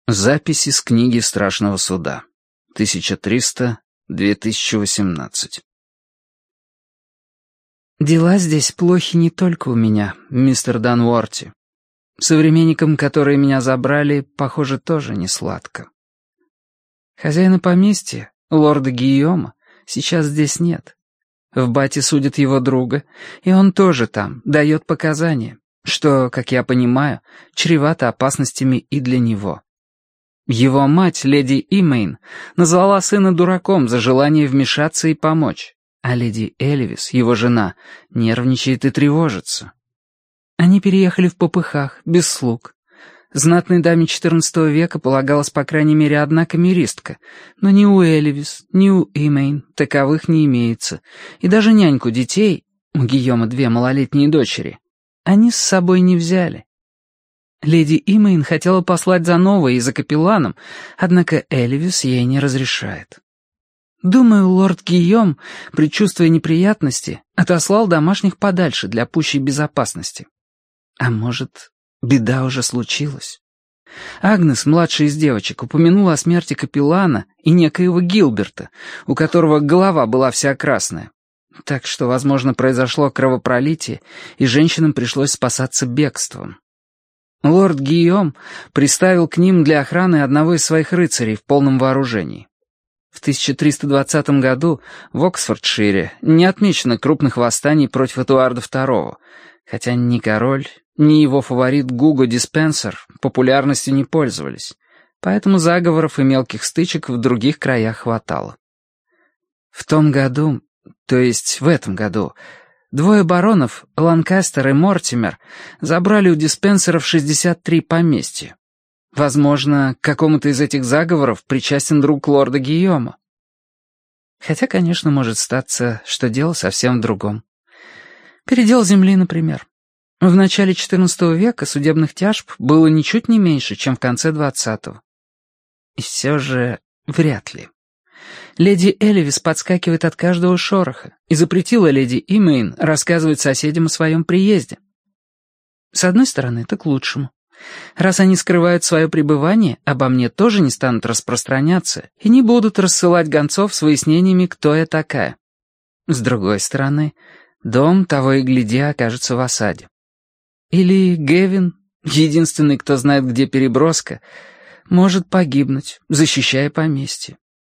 Запись из книги Страшного суда. 1300-2018. Дела здесь плохи не только у меня, мистер Дануорти. Современникам, которые меня забрали, похоже, тоже не сладко. Хозяина поместья, лорда Гийома, сейчас здесь нет. В Бате судят его друга, и он тоже там, дает показания, что, как я понимаю, чревато опасностями и для него. Его мать, леди Имейн, назвала сына дураком за желание вмешаться и помочь, а леди Элевис, его жена, нервничает и тревожится. Они переехали в попыхах, без слуг. Знатной даме XIV века полагалась по крайней мере одна камеристка, но ни у Элевис, ни у Имейн таковых не имеется, и даже няньку детей, у Гийома 2 малолетние дочери, они с собой не взяли. Леди Имейн хотела послать за новой и за капелланом, однако Элевис ей не разрешает. Думаю, лорд Гийом, предчувствуя неприятности, отослал домашних подальше для пущей безопасности. А может, беда уже случилась? Агнес, младшая из девочек, упомянула о смерти капеллана и некоего Гилберта, у которого голова была вся красная. Так что, возможно, произошло кровопролитие, и женщинам пришлось спасаться бегством. Лорд Гийом приставил к ним для охраны одного из своих рыцарей в полном вооружении. В 1320 году в Оксфордшире не отмечено крупных восстаний против Эдуарда II, хотя ни король, ни его фаворит Гуго Диспенсер популярностью не пользовались, поэтому заговоров и мелких стычек в других краях хватало. В том году, то есть в этом году, 2 баронов, Ланкастер и Мортимер, забрали у Диспенсеров 63 поместья. Возможно, к какому-то из этих заговоров причастен друг лорда Гийома. Хотя, конечно, может статься, что дело совсем в другом. Передел земли, например. В начале XIV века судебных тяжб было ничуть не меньше, чем в конце XX. И все же вряд ли. Леди Элевис подскакивает от каждого шороха и запретила леди Имейн рассказывать соседям о своем приезде. С одной стороны, это к лучшему. Раз они скрывают свое пребывание, обо мне тоже не станут распространяться и не будут рассылать гонцов с выяснениями, кто я такая. С другой стороны, дом, того и гляди, окажется в осаде. Или Гевин, единственный, кто знает, где переброска, может погибнуть, защищая поместье.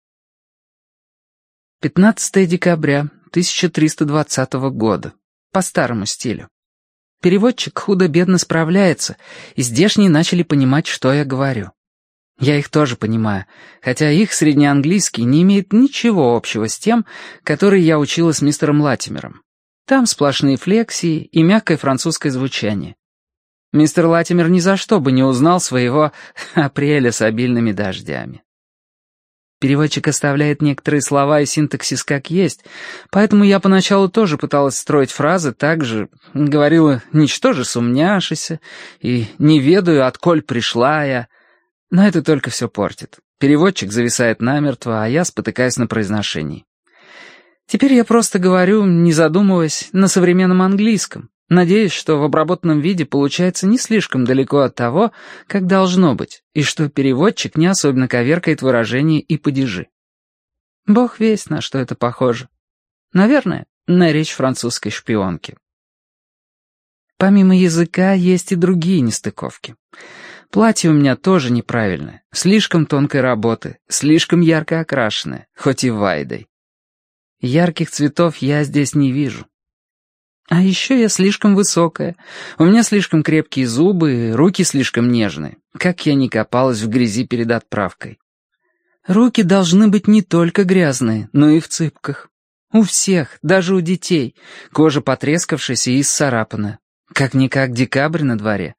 15 декабря 1320 года. По старому стилю. Переводчик худо-бедно справляется, и здешние начали понимать, что я говорю. Я их тоже понимаю, хотя их среднеанглийский не имеет ничего общего с тем, который я учила с мистером Латимером. Там сплошные флексии и мягкое французское звучание. Мистер Латимер ни за что бы не узнал своего апреля с обильными дождями. Переводчик оставляет некоторые слова и синтаксис как есть, поэтому я поначалу тоже пыталась строить фразы так же, говорила «ничтоже сумняшися» и «не ведаю, отколь пришла я». Но это только все портит. Переводчик зависает намертво, а я спотыкаюсь на произношении. Теперь я просто говорю, не задумываясь, на современном английском. Надеюсь, что в обработанном виде получается не слишком далеко от того, как должно быть, и что переводчик не особенно коверкает выражения и падежи. Бог весть, на что это похоже. Наверное, на речь французской шпионки. Помимо языка есть и другие нестыковки. Платье у меня тоже неправильное, слишком тонкой работы, слишком ярко окрашенное, хоть и вайдой. Ярких цветов я здесь не вижу. А еще я слишком высокая, у меня слишком крепкие зубы, руки слишком нежные, как я ни копалась в грязи перед отправкой. Руки должны быть не только грязные, но и в цыпках. У всех, даже у детей, кожа потрескавшаяся и исцарапанная. Как-никак декабрь на дворе.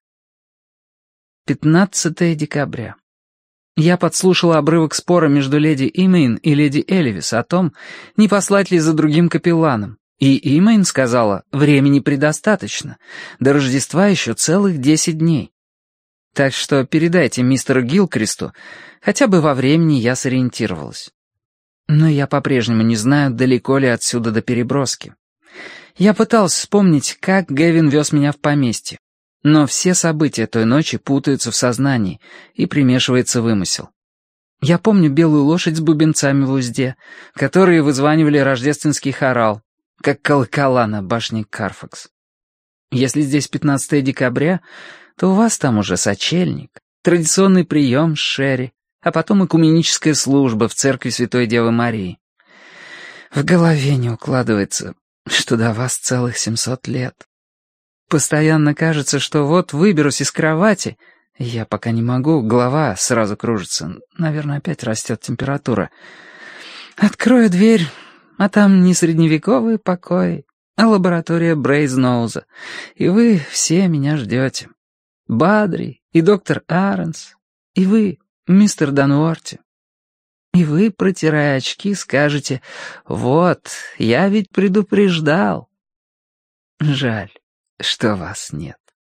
15 декабря. Я подслушала обрывок спора между леди Имейн и леди Элевис о том, не послать ли за другим капелланом. И Имейн сказала, времени предостаточно, до Рождества еще целых 10 дней. Так что передайте мистеру Гилкристу, хотя бы во времени я сориентировалась. Но я по-прежнему не знаю, далеко ли отсюда до переброски. Я пыталась вспомнить, как Гевин вез меня в поместье. Но все события той ночи путаются в сознании, и примешивается вымысел. Я помню белую лошадь с бубенцами в узде, которые вызванивали рождественский хорал, как колокола на башне Карфакс. Если здесь 15 декабря, то у вас там уже сочельник, традиционный прием с шерри, а потом экуменическая служба в церкви Святой Девы Марии. В голове не укладывается, что до вас целых 700 лет. Постоянно кажется, что вот выберусь из кровати, я пока не могу, голова сразу кружится, наверное, опять растет температура. Открою дверь, а там не средневековый покой, а лаборатория Брейзноуза, и вы все меня ждете. Бадри и доктор Аренс, и вы, мистер Дануорти. И вы, протирая очки, скажете: «Вот, я ведь предупреждал». Жаль, что вас нет.